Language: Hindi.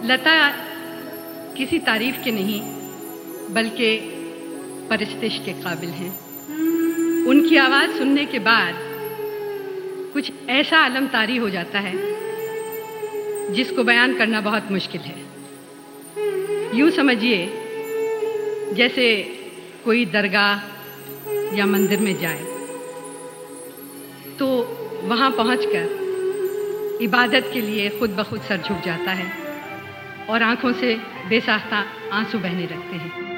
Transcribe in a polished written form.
लता किसी तारीफ के नहीं बल्कि परस्तिश के काबिल हैं। उनकी आवाज़ सुनने के बाद कुछ ऐसा आलम तारी हो जाता है जिसको बयान करना बहुत मुश्किल है। यूँ समझिए जैसे कोई दरगाह या मंदिर में जाए तो वहाँ पहुँचकर इबादत के लिए खुद ब खुद सर झुक जाता है और आँखों से बेसाख्ता आंसू बहने लगते हैं।